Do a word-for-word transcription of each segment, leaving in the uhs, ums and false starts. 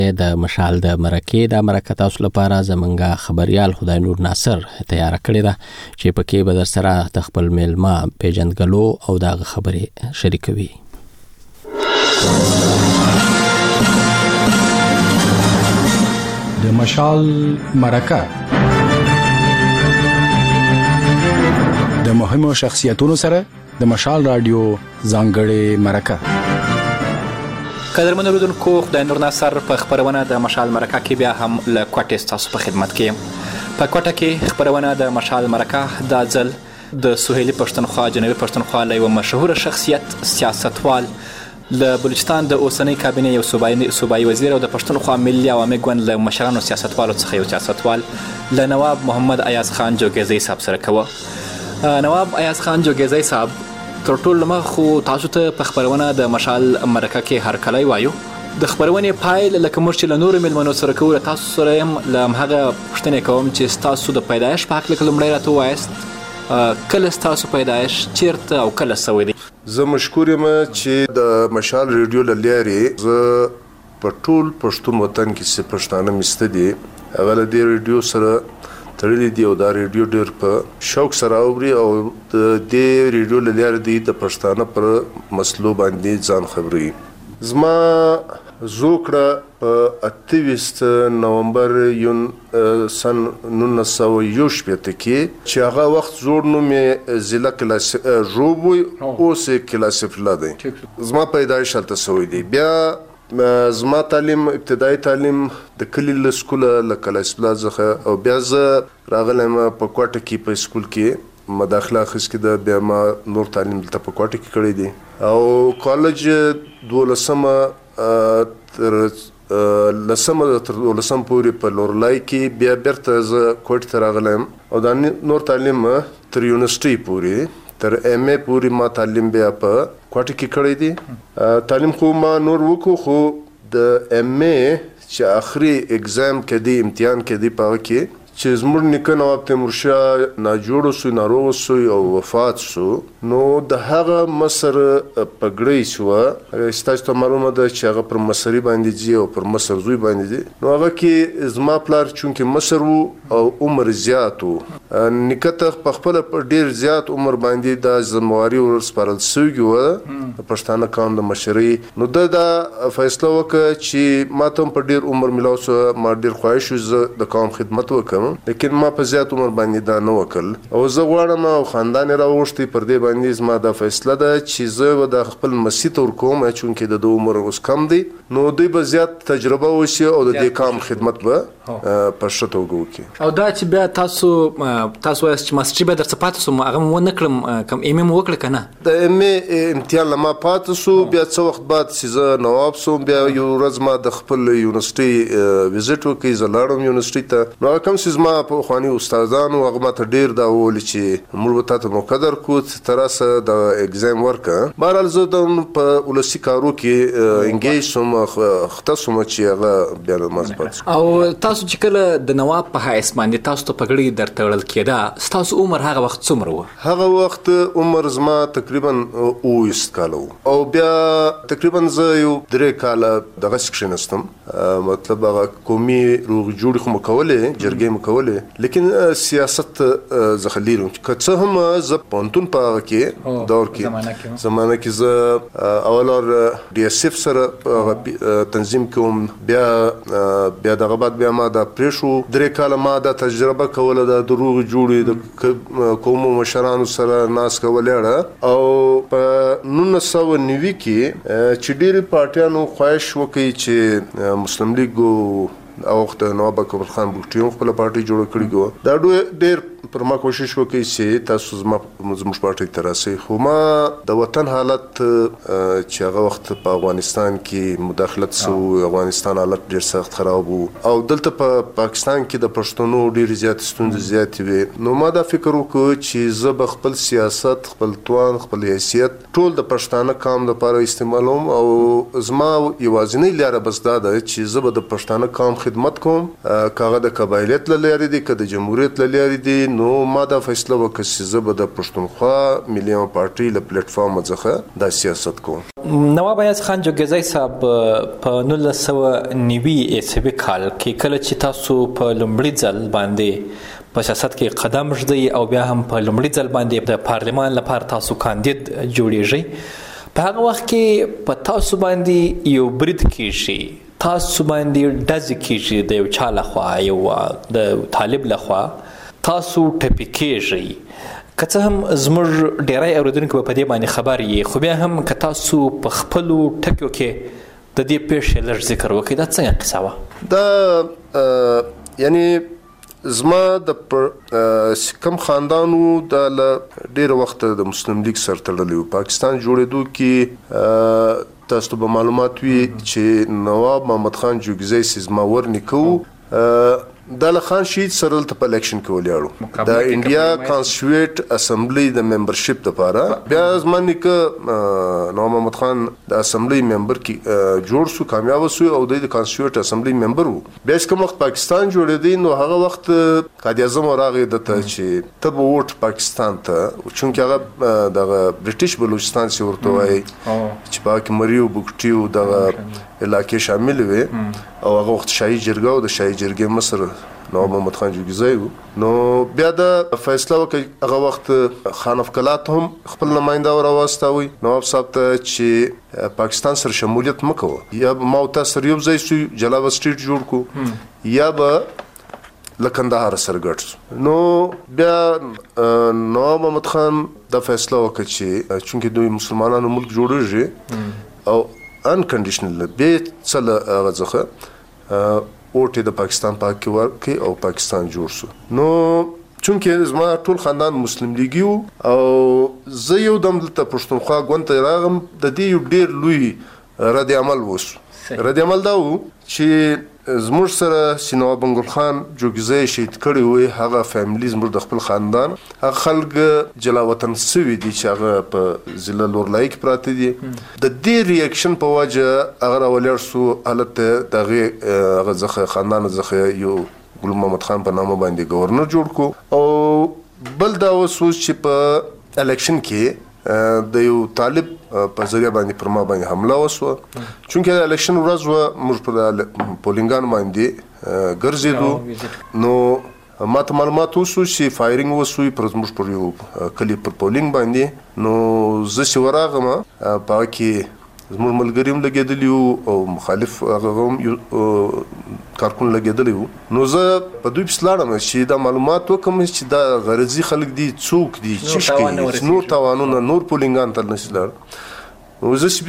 د مشال د مرکې د مرکه تاسو لپاره زمونږ خبريال خدای نور ناصر تیار کړی دا چې پکې به در سره د خپل میلمه پیژندګلو او د خبرې شریکوي. د مشال مرکه د مهمو شخصیتونو سره د مشال رادیو ځانګړې مرکه. قدرمن اوریدونکو، خدای نور ناصر په خبرونه د مشال مرکه کې بیا هم له کوټې ستاسو په خدمت کې یم. په کوټه کې خبرونه د مشال مرکه د ځل د سهیلي پښتونخوا جنوبي پښتونخوا له یو مشهور شخصیت سیاستوال له بلوچستان د اوسنۍ کابینې یو صوبایي صوبایي وزیر او د پښتونخوا ملي عوامي ګوند له مشرانو سیاستوالو څخه یو سیاستوال له نواب محمد ایاز خان جوګیزی صاحب سره کوه. نواب ایاز خان جوګیزی صاحب، تر ټولو مخ خو تاسو ته په خبرونه د مشال مرکه کې هر کله وایو د خبرونې پایل لکه موږ چې له نورو میلمنو سره کوو تاسو سره هم له همغه پوښتنې کوم چې تاسو د پیدایش په هکله لومړی راته ووایاست کله ستاسو پیدایش چیرته او کله سوی دی؟ زه مشکور یم چې د مشال ریډیو له لارې زه په ټول پښتون وطن کې چې پښتانه مسته دي هغه له دې ریډیو سره تړلي دي او دا ریډیو ډېر په شوق سره اوري او د دې ریډیو له لارې دی د پښتانه پر مسلو باندې ځان خبري. زما زوکړه په اتویست نومبر یون سن نولس سوه یو شپېته کې چې هغه وخت زوړ نوم یې ضلع کلاس ژوبوی اوس یې کلاسفلا دی. زما پیدایش هلته سوی دی. بیا زما تعلیم ابتدایي تعلیم د کلي له سکوله له کلاسفلا څخه او بیا زه راغلم په کوټه کې په سکول کې مداخله اخیستې ده. بیا ما نور تعلیم دلته په کوټه کې کړی دی او کالج دولسمه تر لسمه تر دولسم پورې په لورلای کې بیا بیرته زه کوټې ته راغلم او دا نور تعلیم تر یونیورسټۍ پورې تر ایم ای پورې ما تعلیم بیا په کوټه کې کړی دی. تعلیم خو ما نور وکړو خو د ایم ای چې آخري اگزام کې دی امتحان کې دی په هغه کې چې زموږ نیکه نواب تیمورشاه ناجوړ شو ناروغ شو او وفات شو نو د هغه مصر پګړۍ شوه. ستاسو ته معلومه ده چې هغه پر مصري باندې ځي او پر مصر زوی باندې دي نو هغه کې زما پلار چونکې مصر وو او عمر زیات وو نیکه ته په خپله په ډېر زیات عمر باندې دا ذمواري ورسپارل سوي وه د پښتانه قوم د مشرۍ. نو ده دا فیصله وکړه چې ما ته هم په ډېر عمر میلاو شو ما ډېر خواهش وي زه د قوم خدمت وکړم لیکن ما په زیات عمر باندې دا نه وکړل او زه غواړم او خاندان یې راوغوښتي پر دې باندې زما دا فیصله ده چې زه به د خپل مسیح ته ورکوم چونکې د ده عمر اوس کم دی نو دوی به زیات تجربه وشي او د دې قوم خدمت به په ښه توګه وکړي. او دا چې بیا تاسو تاسو وایاست چې ماسټري به درڅه پاتې سوم هغه مو ونه کړم کوم ایم ای مو وکړه که نه؟ د ایم ای امتحان له ما پاتې سو بیا څه وخت بعد چې زه نواب سوم بیا یو ورځ ما د خپل یونیورسټۍ وزټ وکړ زه لاړم یونیورسټۍ ته نو هغه کوم چې زما په پخواني استادانو هغه ماته ډېر دا وویل چې موږ به تا ته موقع درکړو ته راسه د اګزام ورکړه. بهرحال زه د په ولسي کارو کې انګیج سوم خته سوم چې هغه بیا له ما پاتې او تاسو چې کله د نواب په حیث باندې تاسو ته پګړۍ درته وړل کېده ستاسو عمر هغه وخت څومره و؟ هغه وخت عمر زما تقریبا اوویشت کاله و او بیا تقریبا زه یو درې کاله دغسې کښېنستم مطلب هغه قومي روغې جوړې خو مو کولې جرګې مو کولې لیکن سیاست زه خلیل وم که څه هم زه پوهنتون په هغه کې دور کې زمانه کې زه اول اور ډي ایس اف سره تنظیم کوم بیا بیا دغه بعد بیا ما دا پرېښو درې کاله ما دا تجربه کوله د روغې جوړې د قومو مشرانو سره ناست کولې او په نولس سوه نوي کې چې ډېرې پارټیانو خواهش وکړي چې مسلم لیګ او وخت نواب اکبر خان بوټي هم خپله پارټۍ جوړه کړې وه دا ډېر پر ما کوشش وکړي چې تاسو زما زموږ پارټۍ ته راسئ خو ما د وطن حالت چې هغه وخت په افغانستان کې مداخلت سو افغانستان حالت ډېر سخت خراب وو او دلته په پاکستان کې د پښتنو ډېرې زیاتې ستونزې زیاتې وې نو ما دا فکر وکړ چې زه به خپل سیاست خپل توان خپل حیثیت ټول د پښتانه قوم لپاره استعمالوم او زما یوازینۍ لاره بس دا ده چې زه به د پښتانه قوم خدمت کوم که هغه د قبایلیت له لارې دی که د جمهوریت له لارې دی نو ما دا فیصله وکړه چې زه به د پښتونخوا ملي پارټي له پلیټ فارم څخه دا سیاست کوم. نواب ایاز خان جوګزی صاحب په نولس سوه نوي عیسوي کال کې کله چې تاسو په لومړي ځل باندې په سیاست کې قدم ږدئ او بیا هم په لومړي ځل باندې د پارلمان لپاره تاسو کاندید جوړیږئ، په هغه وخت کې په تاسو باندې یو برید کیږي، تاسو باندې ډزې کیږي د یو چا لخوا، یو د طالب لخوا، تاسو ټپي کیږئ. که څه هم زموږ ډیری اورېدونکي به په دې باندې خبر یې، خو بیا هم که تاسو په خپلو ټکیو کې د دې پیښې لږ ذکر وکړئ، دا څنګه قصه وه؟ دا یعنی زما د کوم خاندانو د ډېر وخت د مسلم لیگ سره تړلی و. پاکستان جوړېدو کې تاسو ته به معلومات وي چې نواب محمد خان جوګزی چې زما ورنیکه و د خان شهید سره دلته په الیکشن کې ولاړو د انډیا کانسټیټیوټ اسمبلی د ممبرشپ لپاره. بیا زما نیکه نواب محمد خان د اسمبلی ممبر کې جوړ شو، کامیاب شو او د کانسټیټیوټ اسمبلی ممبر وو. بیا کوم وخت پاکستان جوړېدی نو هغه وخت قائد اعظم راغی دته چې ته به ووټ پاکستان ته، چونکه هغه دغه برټش بلوچستان چې ورته وایي چې پاک مریو بوکټیو دغه علاقې شامل وي او هغه وخت شاهي جرګه او د شاهي جرګې مصر نواب محمد خان جوګزی و. نو بیا د فیصله وکړه هغه وخت خان افکلات هم خپل نماینده راواستوي نواب صاحب ته چې پاکستان سره شمولیت مکوه، یا ما او تاسو سره یو ځای شو جلاوه سټریټ جوړ کو یا به لکندهار سره ګډ شو. نو بیا نواب محمد خان دا فیصله وکړه چې چونکه دوی مسلمانانو ملک جوړیږي او انکنډیشنل به څل هغه ځخه اوټه د پاکستان پاک کې ورکې او پاکستان جوړ شو. نو چونکه زما ټول خاندان مسلم لیګي او زه یو دم دلته پښتونخوا ګوند ته راغم، د دې یو ډېر لوی رد عمل وشو. رد عمل دا و چې زموږ سره چې نواب انګل خان جوګزی شهید کړی وی، هغه فیملی زموږ د خپل خاندان هغه خلک جلا وطن سوي دي چې هغه په ضلع لورلای کې پراته دي. د دې ریاکشن په وجه هغه راولاړ سو حالت دغه هغه ځخه خاندان ځخه یو ګل محمد خان په نامه باندې گورنر جوړ کو او بل دا وسو چې په الیکشن کې د یو طالب په ذریعہ باندې پر ما باندې حمله وسوه. چونکه د الیکشن ورځ و موږ په پولینګان باندې ګرځېدو، نو ما ته معلومات وسو چې فایرینګ وسوي پر زموږ پر یو کلی پر پولینګ باندې. نو زه چې ورغلم په کې زموږ ملګري هم لګېدلي وو او مخالف هغه هم کارکون لګېدلی وو. نو زه په دوی پسې لاړم چې دا معلومات وکړم چې دا غرضي خلک دي، څوک دي، څه کوي، نور تاوانونه نور پولینګان ته نشي لاړ. نو زه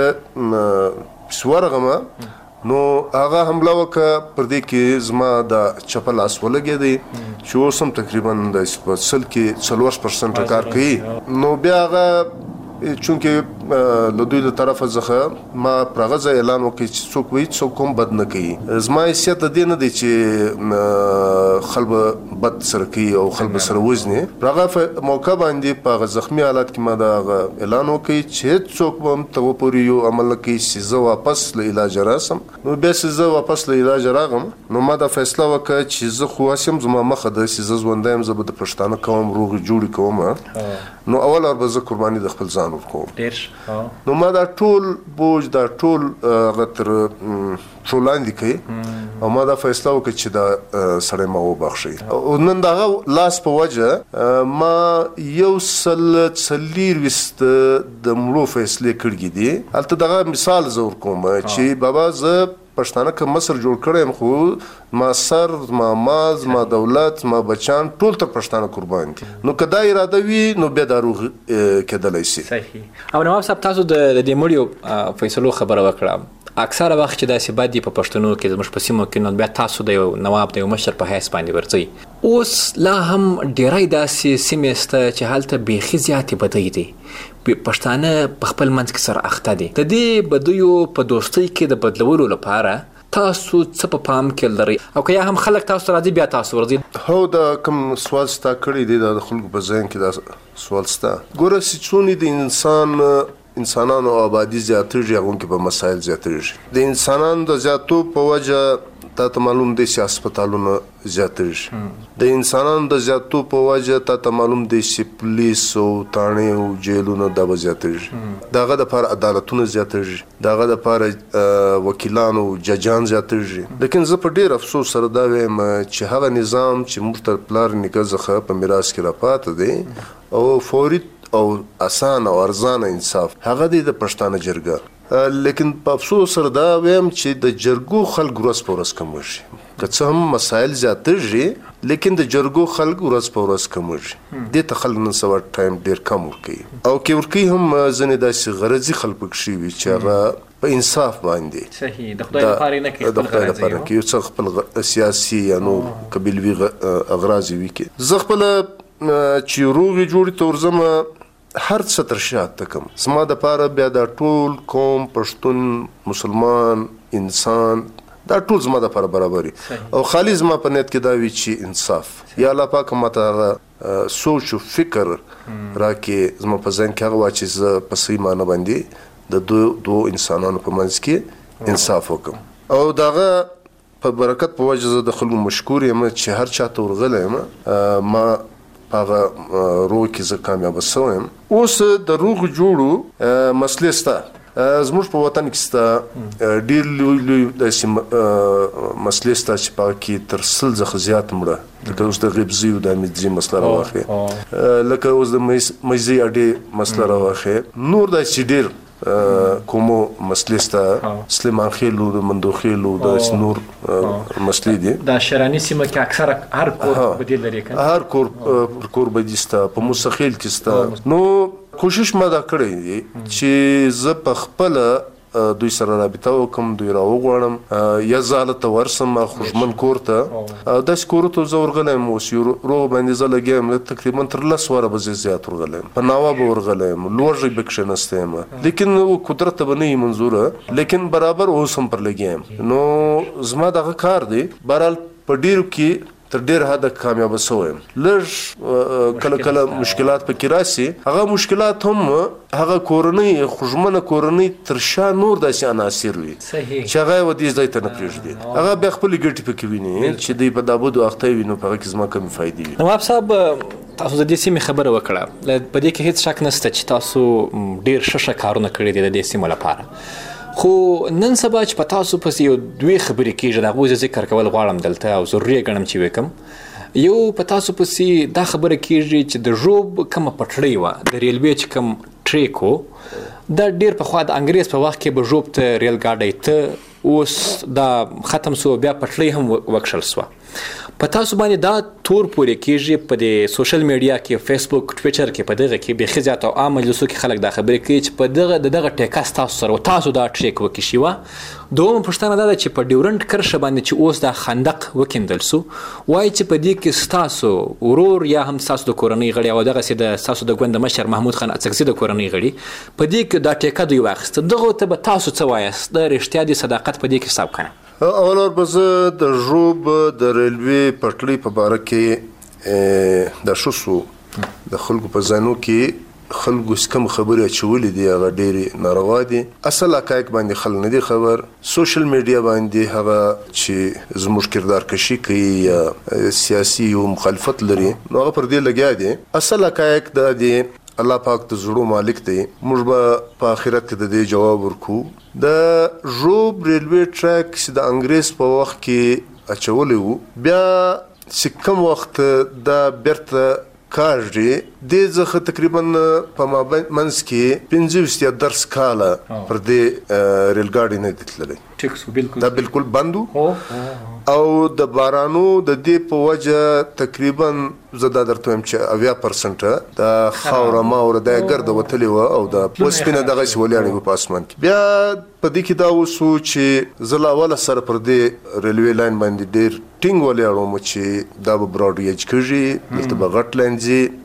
چې ورغلم نو هغه حمله وکړه، پر دې کې زما د چپه لاس ولګېدی چې اوس هم تقریبا د سل کې څلور پرسنټ کار کوي. نو بیا هغه چونکه له دوی له طرفه څخه ما پرغزه اعلان وکړ چې څوک وایي څوک هم بد نه کوي. زما حیثیت د دې نه دی چې خلک بد سره کوي او خلک سره وزني. هغه موقع باندې په زخمی حالت کې ما دا اعلان وکړ چې څوک هم ته وپوري یو عمل کوي چې زه واپس له علاج راسم. نو بیا چې زه واپس له علاج راغم نو ما دا فیصله وکړه چې زه خو اسیم زما مخه ده چې زه ژوندی یم، زه به د پښتانه قوم روغ جوړ کوم. نو اول اربه زه قرباني د خپل ځان ورکوم. نو ما دا ټول بوج دا ټول غتر ټولاندې کوي او ما دا فیصله وکړه چې دا سړی ما وبخښي. او نن دغه لاس په وجه ما یو سل څلېرویشت د مړو فیصلې کړي دي. هلته دغه مثال زه ورکوم چې بابا زه پښتانه که مصر جوړ کړی یم، خو ما سر، ما ماز، ما دولت، ما بچان ټول تر پښتانه قربان دي. نو که دا اراده وي نو بیا دا روغ کېدلی شي. صحیح. او نواب صاحب تاسو د دې مړیو فیصلو خبره وکړه، اکثره وخت چې داسې بد دي په پښتنو کې زموږ په سیمو کې، نو بیا تاسو د یو نواب د یو مشر په حیث باندې ورځئ. اوس لا هم ډیری داسې سیمې شته چې هلته بیخي زیاتې بدۍ دي، پښتانه په خپل منځ کې سره اخته دي. د دې بدیو په دوستۍ کې د بدلولو لپاره تاسو څه په پام کې لرئ؟ او که یا هم خلک تاسو راځي بیا تاسو ورځئ؟ هو دا کوم سوال ستا کړی دی، دا د خلکو په ذهن کې دا سوال ستا. ګوره چې څونه د انسان انسانانو آبادي زیاتېږي، هغو کې به مسایل زیاتېږي. د انسانانو د زیاتو په وجه تا ته معلوم دی چې هسپتالونه زیاتېږي د انسانانو د زیاتو په وجه تا ته معلوم دی چې پولیس او تاڼې او جیلونه دا به زیاتېږي د هغه دپاره عدالتونه زیاتېږي د هغه دپاره وکیلان او ججان زیاتېږي لیکن زه په ډېر افسوس سره دا وایم چې هغه نظام چې موږ ته پلار نیکه څخه په میراث کې راپاته دی او فوري او اسان او ارزانه انصاف هغه دی د پښتانه جرګه لیکن په افسوس سره دا وایم چې د جرګو خلک ورځ په ورځ کمېږي که څه هم مسایل زیاتېږي لیکن د جرګو خلک ورځ په ورځ کمېږي دې ته خلک نن سبا ټایم ډېر کم ورکوي او که ورکوي هم ځینې داسې غرضي خلک پکې وي چې هغه په انصاف باندې صحیح د خدای لپاره نه کوي د خدای لپاره نه کوي یو څه خپل سیاسي یا نور قبیلوي اغراض وي کې زه خپله چې روغې جوړې ته ورځم هر څه تر شا تکم زما دپاره بیا دا ټول قوم پښتون مسلمان انسان دا ټول زما دپاره برابر او خالي زما په نیت کې دا وي چې انصاف یا الله پاک ماته هغه سوچ او فکر راکې زما په ذهن کې هغه واچي زه په صحیح معنی باندې د دوه دوه انسانانو په منځ کې انصاف وکم او دغه په برکت په وجه زه د خلکو مشکور یم چې هر چاته ورغلی یم ما هغه روغ کې زه کامیابه شوی یم اوس د روغ جوړو مسلې شته زموږ په وطن کې شته ډېر لوی لوی داسې مسلې شته چې په هغه کې تر سل څخه زیات مړه لکه اوس د غبزي او د امیدزي مسله راواخلې لکه اوس د میزي اډې مسله راواخلې نور داسې ډېر کومو مسلې شته سلیمان خېلو د مندوخېلو د نور مسلې دي د شراني سیمه کې اکثره هر کور بدیل لري کنه هر کور کور بدیل شته په موسخیل کې شته نو کوشش ما دا کړی دی چې زه په خپل دوی سره رابطه وکم دوی راوغواړم یا زاله ته ورسم خوشمن کور ته داسې کورو ته زه ورغلی یم اوس یو روغ باندې زه لګیا یم تقریبا تر لس واره به زه زیات ورغلی یم په ناوه به ورغلی یم لوږی به کښېنستی یم لیکن قدرت ته به نه وي منظوره لیکن برابر اوس هم پر لګیا یم نو زما دغه کار دی بهرحال په ډېرو کې تر ډېر حده کامیابه شوی یم لږ کله کله مشکلات پکې راسي هغه مشکلات هم هغه کورنۍ خوږمنه کورنۍ تر شا نور داسې عناصر وي چې هغه یې ودې ځای ته نه پرېږدي هغه بیا خپلې ګټې پکې ویني چې دوی په دا بدو اخته وي نو په هغه کې زما کمې فایدې وي نواب صاحب تاسو د دې سیمې خبره وکړه په دې کې هیڅ شک نشته چې تاسو ډېر ښه ښه کارونه کړي دي د دې سیمو لپاره خو نن سبا چې په تاسو پسې یو دوی خبرې کېږي د هغوی زه ذکر کول غواړم دلته او ضروري یې ګڼم چې وکړم یو په تاسو پسې دا خبره کېږي چې د ژوب کومه پټړۍ وه د ریلوې چې کوم ټریک و دا ډېر پخوا د انګریز په وخت کې به ژوب ته ریل ګاډی ته اوس دا ختم سو بیا پټړۍ هم وکښل سوه په تاسو باندې دا تور پورې کېږي په د سوشل میډیا کې فیسبوک ټویټر کې په دغه کې بیخي زیات او عام مجلسو کې خلک دا خبرې کوي چې په دغه د دغه ټیکه ستاسو سره تاسو دا ټریک وکشي وه دومره پوښتنه دا ده چې په ډیورنډ کرښه باندې چې اوس دا خندق وکیندل سو وایي چې په دې کې ستاسو ورور یا هم ستاسو د کورنۍ غړي او دغسې د ستاسو د ګوند مشر محمود خان اڅکزي د کورنۍ غړي په دې کې دا ټیکه دوی واخیسته دغو ته به تاسو څه وایاست د رښتیا د صداقت په دې کې حساب کنه اول به زه د ژوب د ریلوې پټړۍ په باره کې د ښه سو د خلکو په ذهنو کې خلکو کوم خبرې اچولې دي هغه ډېرې ناروا دي اصل حقایق باندې خلک نه دي خبر سوشل میډیا باندې هغه چې زموږ کردار کشي کوي یا سیاسي او مخالفت لري نو هغه پر دې لګیا دي اصل حقایق دا دي الله پاک د زړو مالک دی موږ به په آخرت کې د دې جواب ورکو د ژوب ریلوې ټریک چې د انګریز په وخت کې اچولی وو بیا چې کوم وخت دا بیرته کاږي دې څخه تقریبا په مابینځ کې پنځه ویشت یا درس کاله پر دې ریل ګاډي نه دی تللی دا بالکل بند او د بارانو د دې په وجه تقریبا زه دا درته وایم چې اویا پرسنټه د خاوره ماوره دا ګرده وتلې وه او د وسپینه دغسې ولاړې وه په اسمان کې بیا په دې کې دا وسو چې زه له اوله سره پر دې ریلوې لاین باندې ډېر ټینګ ولاړ وم چې دا به براډ ویج کېږي دلته به غټ لاین ځي بیا څه وخت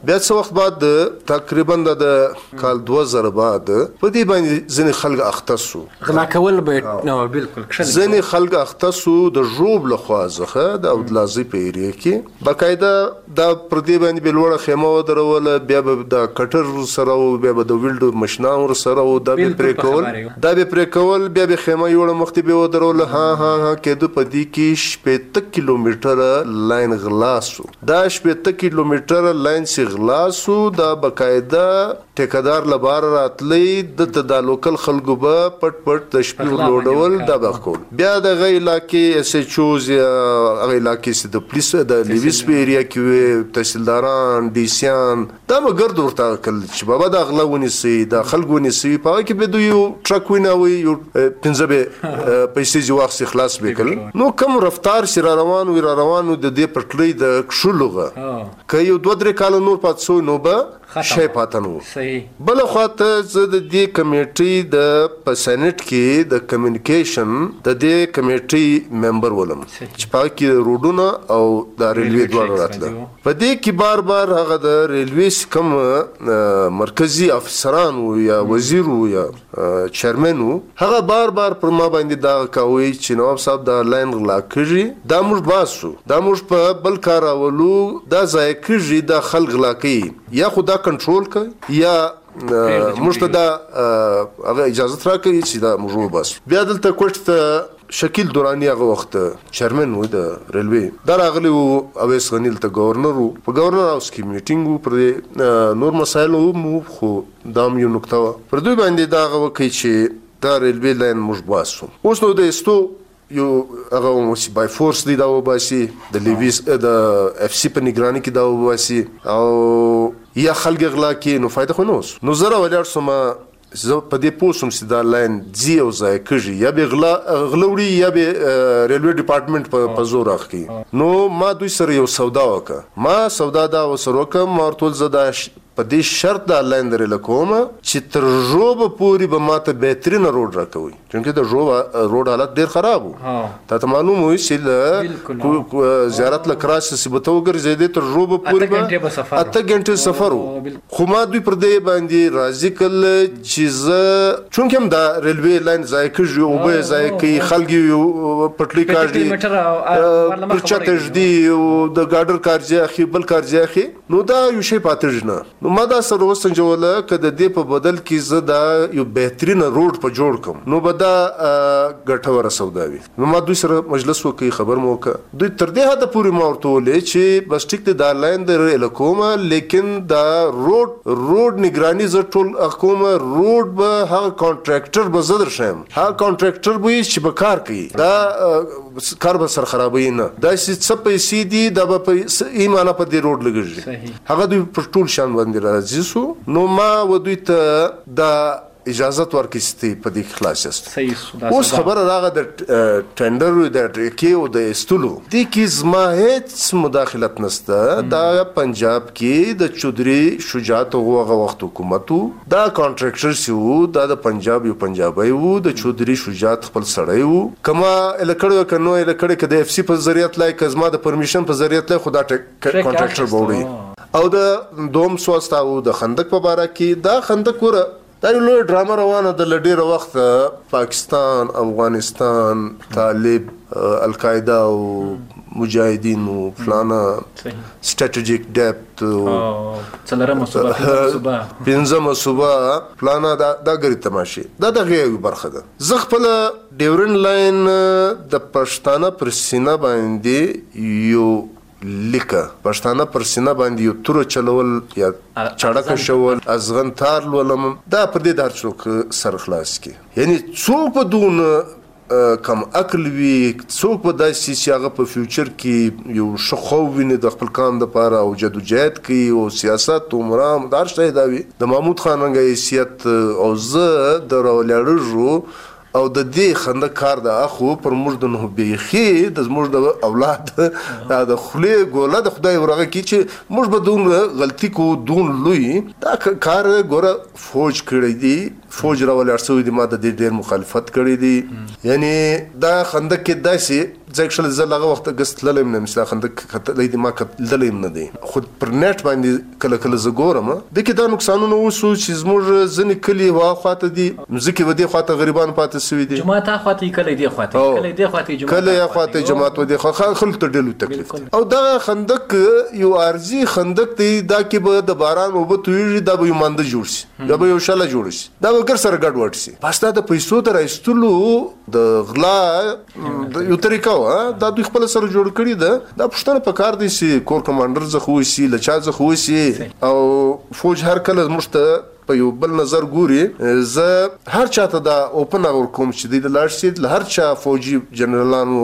وخت بعد تقریبا د کال دوه زره بعد په دې باندې ځینې خلک اخته سو غلا کول به نو بالکل کښل ځینې خلک اخته سو د ژوب له خوا څخه د اودلازي په ایریا کې باقاعده دا پر دې باندې به لوړه خیمه ودرول بیا به د کټر سره او بیا به د ویلډ مشنا ور سره او د پرې کول دا به پرې کول بیا به خیمه یوړه مخته به ودرول ها ها ها کېدو په دې کې شپږ کیلومتره لاین غلاسو دا شپږ کیلومتره لاین سی غلاسو دا باقاعده ټیکادار لبار راتلې د د لوکل خلکو به پټ پټ د شپې لوډول دا به کول بیا د غي علاقې اس ایچ اوز یا غي علاقې سي د پولیس د لیویس په ایریا کې تحصیلداران ډي سیان دا مګر ورته کل چې بابا د غلونی سي د خلګونی سي په کې به دوی ټرک ویناوي یو پنځه به پیسې جو وخت خلاص وکړ نو کوم رفتار سره روان وي روانو د دې پټلې د کښلوغه که یو دوه درې کال نور پات سو نو به شي پاتنو صحیح بل خواته زه د دې کمیټې د پسنټ کې د کمیونیکیشن د دې کمیټې ممبر ولم چې پاکي روډونه او د ریلوی دوه راتله په دې کې بار بار هغه د ریلوی کوم مرکزی افسران یا وزیر یا چیرمن هغه بار بار پر ما باندې دا کوي چې نواب صاحب دا لاین غلا کړی دا موږ باسو دا موږ په بل کار اولو دا ځای کړی دا خلک غلا کوي یا خدا کنټرول کوي یا موږ ته دا هغه اجازه راکړي چې دا موږ بس بیا دلته کوټ شکیل دورانی هغه وخت چیرمن و د ریلوی دا راغلی و اویس غنیل ته گورنر په گورنر هاوس کې میټینګ پر نور مسایل مو خو دام یو نقطه پر دوی باندې دا هغه کوي چې دا ریلوی لاین موږ باسو اوس نو د استو یو هغه مو بای فورس دی دا وباسي د لیویس د اف سی په نگرانی کې دا وباسي او یا خلک غلا کې نو فائدہ خو نو نو زره ولر سم زه په دې پوسم چې دا لاین زی او ځای کږي یا به غلا غلوړي یا به ریلوی ډپارټمنټ په زور راخي نو ما دوی سره یو سودا وکړه ما سودا دا وسره وکړم ورته زدا په دې شرط د لاین درې لکومه چې تر جوب پوری به ماته بهترین روډ راکوي چونکه د جوب روډ حالت ډیر خراب وو ته معلوم وي چې زیارت لکراس سبته وګرځیدې تر جوب پوری به اته غنټه سفر وو خو ما دوی پر دې باندې راځي کل چې ز چونکه هم دا ریلوی لاین ځای کېږي او به ځای کې خلګي پټلی کاږي پرچا تجدي او د ګاډر کارځي اخی بل کارځي اخی نو دا یو شی پاتژنه نو ما دا سره وسنجوله کده دې په بدل کې زه دا یو بهترین روډ په جوړ کوم نو به دا ګټوره سودا وي نو ما دوی سره مجلس وکي خبر مو وکړه دوی تر دې حد پورې ما ورته ولې چې بس ټیک دا لاین د الکومه لیکن دا روډ روډ نگرانی ز ټول حکومت روډ به هغه کانټراکټر به زدر شم هغه کانټراکټر به چې به کار کوي دا کار به سر خرابوي نه دا چې څه پیسې دي دا به ایمانه په دې روډ لګږي هغه دوی پر ټول شان باندې راځي سو نو ما ودوی ته دا اجازه ورکړي په دې خلاص است اوس خبره راغله د ټندر د کې او د استولو د کې زما هیڅ مداخلت نشته دا پنجاب کې د چودري شجاعت هغه وخت حکومت دا کانټراکټر سیو دا د پنجاب یو پنجابي وو د چودري شجاعت خپل سړی وو کما الکړو کنو الکړه کده اف سی په ذریعہ لای کزما د پرمیشن په ذریعہ لای خدا کانټراکټر بوړي او د دوم سوستا او د خندق په باره کې دا خندق ور دا یو لوی ډرامه روانه د لډیر وخت پاکستان افغانستان طالب القاعده او مجاهدین او فلانا سټریټیجیک ډیپت څلرمه صوبه پنځمه صوبه فلانا دا د غری تماشي دا دغه یو برخه ده زه خپل ډیورن لاین د پښتانه پر سینه باندې یو لیکه پښتانه پر سینه باندې یو تور چلول یا چړکه شول ازغن تار ولم دا پر دې دار څوک سر خلاص کی یعنی څوک په دون کم عقل وی څوک په داسې چې هغه په فیوچر کې یو شخو ویني د خپل کام د پاره او جدوجہد کوي او سیاست او مرام دار شته دا وی د محمود خان رنګ حیثیت او زه د راولړو او د دې خنده کار د اخو پر موږ د نو بیخي د موږ د اولاد د خله ګوله د خدای ورغه کی چې موږ به دون غلطي کو دون لوی دا کار ګوره فوج کړی دی فوج راول ارسوي دی ما د دې ډیر مخالفت کړی دی یعنی دا خنده کې داسې ځکه چې زه لغه وخت غست للم نه مثلا خندق کتلې دي ما کتلې نه دي خو پر نت باندې کله کله زه ګورم د کې دا نقصانونه وسو چې زموږ ځنې کلی واخواته دي ځکه ودی خواته غریبان پاتې سوي دي جماعت خواته کله دی خواته کله دی خواته جماعت کله خواته جماعت ودی خلک ته ډلو تکلیف او دا خندق یو ارزي خندق دی دا کې به د باران او به تویږي دا به یو مانده جوړ شي دا به یو شاله جوړ شي دا به ګر سره ګډ وډ شي پس دا د پیسو تر ایستلو د غلا یو طریقه وا دا دوی خپل سره جوړ کړی ده دا پښتنه په کار دي چې کور کمانډر زخه وسی لچا زخه وسی او فوج هر کله مشته په یو بل نظر ګوري زه هر چاته دا اوپن اور کوم چې د لاړ شي هر چا فوجي جنرالانو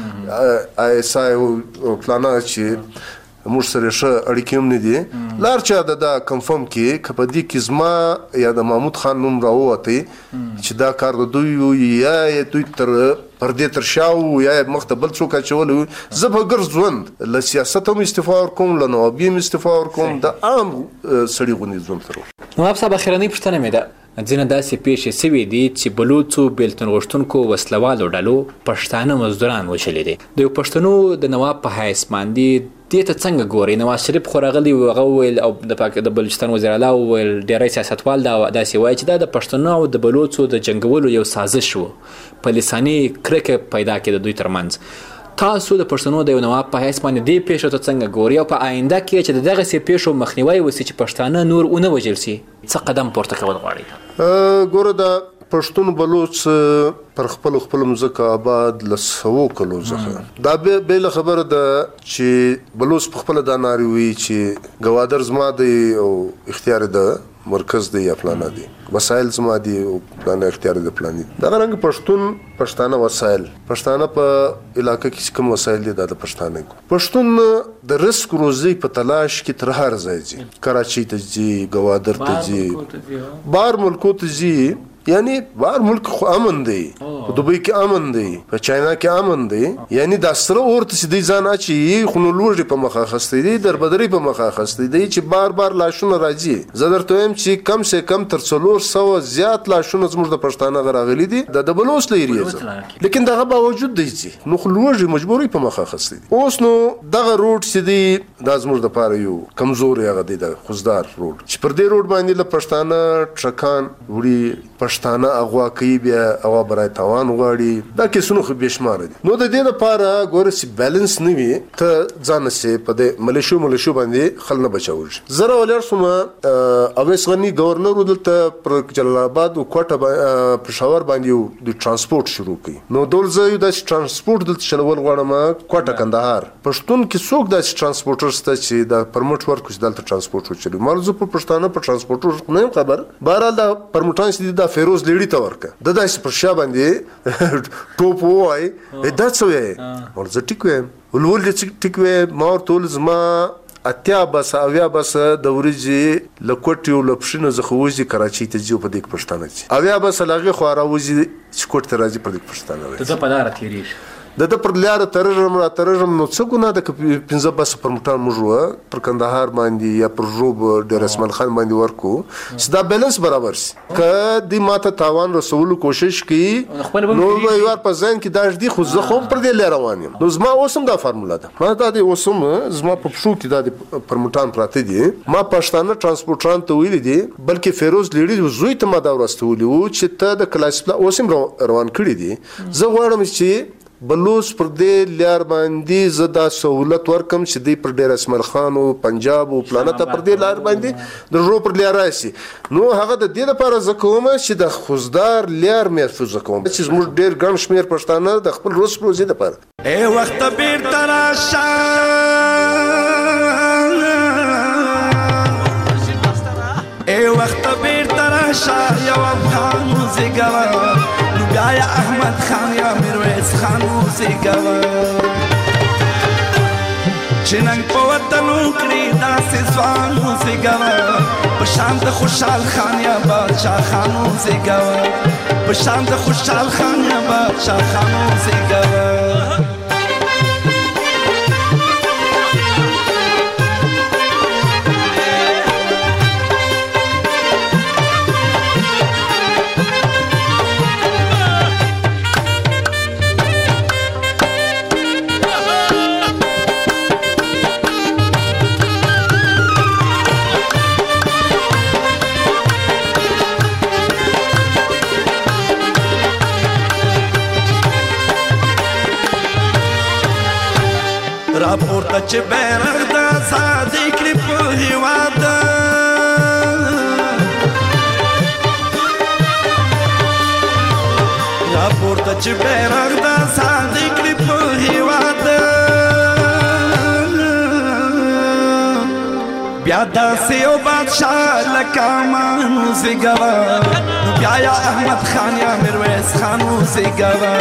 آی اس آی او پلانا چې موږ سره ښه اړیکې هم نه دي لار چا دا کنفرم کې کپدی کې زما یا د محمود خان نوم راووتی چې دا کار د دوی یا دوی تر پردې تر شاو یا مختبل څوک چول زه په ګرځ ژوند له سیاست هم استعفا ورکوم له نوابي هم استعفا ورکوم د عام سړي غونې ژوند تر نواب صاحب اخرنۍ پوښتنه مې ده ځینې داسې پیښې سوي دي چې بلوڅو بیلتون غوښتونکو وسلوالو ډلو پښتانه مزدوران وژلي دي د یو پښتنو د نواب په حیث باندې دې ته څنګه ګوري نواز شریف خو راغلی و هغه وویل او د پاک د بلوچستان وزیر اعلی وویل ډېری سیاستوال دا داسې وایي چې دا د پښتنو او د بلوڅو د جنګولو یو سازش و په لساني کرکه پیدا کړي د دوی ترمنځ تاسو د پښتنو د یو نواب په حیث باندې دې پیښو ته څنګه ګوري او په آینده کې چې دغسې پیښو مخنیوی وسي چې پښتانه نور ونه وژل سي څه قدم پورته کول غواړي ګوره د پښتون بلوچ پر خپل خپل مزکه آباد لسو کلو زخه دا به خبره ده چې بلوچ په خپل د ناروي چې گوادر زما دی او اختیار ده مرکز دی یا پلانا دی وسایل زما دی او پلانا اختیار دی پلان دی دا رنګ پښتون پښتانه وسایل پښتانه په علاقې کې کوم وسایل دي د پښتانه پښتون د رزق روزي په تلاش کې تر هر ځای ځي کراچي ته ځي گوادر ته ځي بار ملکو ته ځي یعنی بار ملک خو امن دی په دوبۍ کې امن دی په چاینا کې امن دی یعنی د سره اورته سي دي ځان اچي خو نو لوړ په مخه خستې دي در بدري په مخه خستې دي چې بار بار لاشونه راځي زه درته وایم چې کم سه کم تر څلور سو زیات لاشونه زموږ د پښتانه غراغلي دي د بلوچ لري لیکن دغه باوجود دی چې نو خو لوړ مجبوري په مخه خستې اوس نو دغه روډ سي دي د زموږ د پاره یو کمزوري هغه دی د خوزدار روډ چې پر دې روډ باندې له پښتانه ټرکان وړي پښتانه اغوا کوي بیا اغوا برای توان غواړي دا کیسونه خو بشمار دي نو د دې لپاره ګوره چې بیلانس نه وي ته ځان سه په دې ملیشو ملیشو باندې خل نه بچاوږي زره ولر سم اویس غنی گورنر دلته پر جلال آباد او کوټه پېښور باندې د ترانسپورت شروع کړي نو دول زه د ترانسپورت دلته چلول غواړم کوټه کندهار پښتون کې څوک د ترانسپورټر ست چې د پرمټ ورکوس دلته ترانسپورت وچلي مرزه په پښتانه په ترانسپورټر نه خبر بهرال د پرمټان چې د فیروز لړی ته ورکه د داسې پر شا باندې ټوپ وای دا څه وای ورزه ټیکوي ولول دې ټیکوي مور تول زما اتیا بس اویا بس د ورځي لکوټیو لپشنه زخوځي کراچي ته جو په دې پښتانه اویا بس لاغه خو راوځي چکوټ ته راځي په دې پښتانه ته په لار تیریش د د پر لار ترجم را ترجم نو څه ګناه د پنځه بس پر مټان موږ پر کندهار باندې یا پر روب د رسمن خان باندې ورکو سدا بیلانس برابر سي ک د ماته تاوان رسول کوشش کی نو یو په ځین کې داش دي خو زه هم پر دې لار روان یم نو زما اوسم دا فارمولا ده ما دا د اوسم زما په پښو کې دا پر مټان پراته دي ما پښتانه ترانسپورټران ته ویل دي بلکې فیروز لړی زوی ته ما دا ورستولي و چې ته د کلاس اوسم روان کړی دي زه غواړم چې بلوچ پر دې لار باندې زدا سہولت ورکم چې دی پر ډیر اسمر خان او پنجاب او پلانټ پر دې لار باندې د رو پر لار راشي نو هغه د دې لپاره زکوم چې د خوزدار لار محفوظ کوم چې موږ ډیر ګڼ شمیر پښتانه د خپل روز روزي لپاره اے وخت بیر تراشه اے وخت بیر تراشه یو افغان موزیګا یا احمد خان یا میرویس خان موسیقا چننګ په وطن کړی داسې ځوان موسیقا په شان د خوشحال خان یا بادشاہ خان موسیقا په شان د خوشحال خان یا بادشاہ خان موسیقا راپورته چې بیرغ د ازادۍ کړي په هېواد راپورته چې بیرغ د ازادۍ کړي په هېواد بیا داسې یو بادشاه لکه امان وزېږوه نو بیا یا احمد خان یا میرویس خان وزېږوه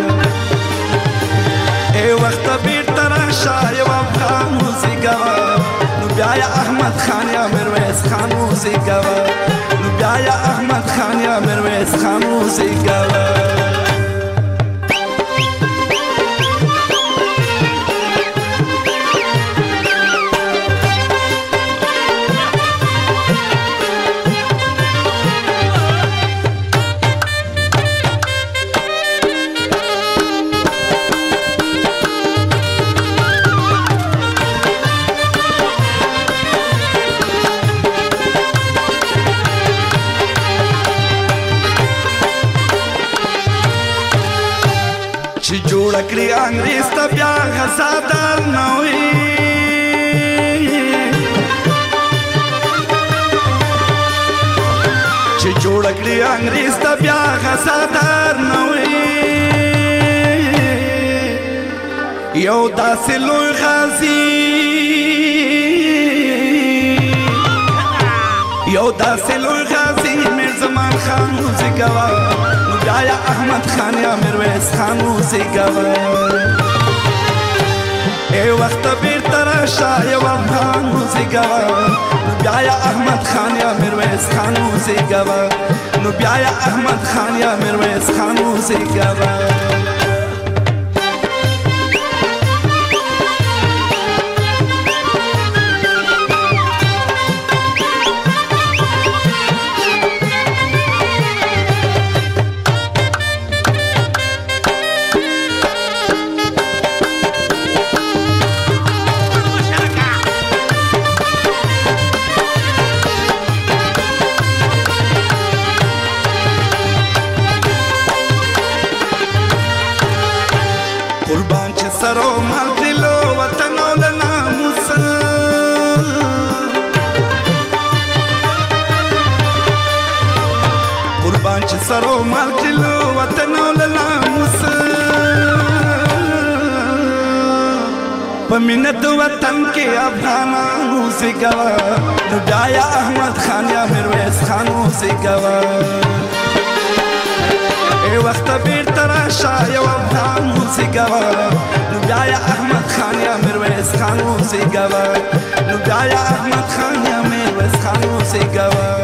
ای وخته بیرته راشه یو افغان وزېږوه نو بیا یا احمد خان یا میرویس خان وزېږوه نو بیا یا احمد خان یا میرویس خان وزېږوه چې جوړه کړي انګریز ته بیا غزادار نه وي چې جوړه کړي انګریز ته بیا غزادار نه وي یو داسې لوی غازي یو داسې لوی غازي میر زمان خان وزېږوه نو بیا یا احمد خان یا میرویس خان وزېږوه ای وخته بیرته راشه یو افغان وزېږوه نو بیا یا احمد خان یا میرویس خان وزېږوه نو بیا یا احمد خان یا میرویس خان وزېږوه قربان چې سرو مال کړلو وطن او له ناموسه قربان چې سرو مال کړلو وطن او له ناموسه په مینه د وطن کې افغانان وزېږوه نو بیا یا احمد خان یا میرویس خان وزېږوه ای وخته بیرته راشه یو افغان وزېږوه نو بیا یا احمد خان یا میرویس خان وزېږوه نو بیا یا احمد خان یا میرویس خان وزېږوه